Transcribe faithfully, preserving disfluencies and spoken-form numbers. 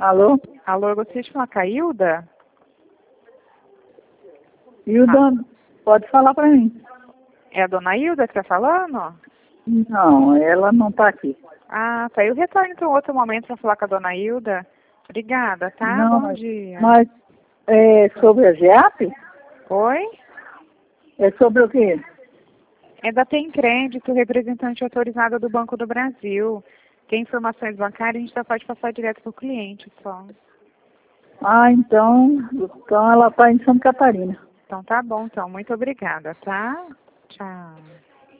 Alô? Alô, eu gostaria de falar com a Hilda? Hilda, ah. Pode falar para mim. É a dona Hilda que está falando? Não, ela não está aqui. Ah, tá. Eu retorno então outro momento para falar com a dona Hilda. Obrigada, tá? Não, Bom mas, dia. Mas é sobre a G E A P? Oi? É sobre o quê? É da Tem Crédito, representante autorizada do Banco do Brasil. Tem informações bancárias, a gente já pode passar direto para o cliente só. Ah, então, então ela está em Santa Catarina. Então tá bom, então. Muito obrigada, tá? Tchau.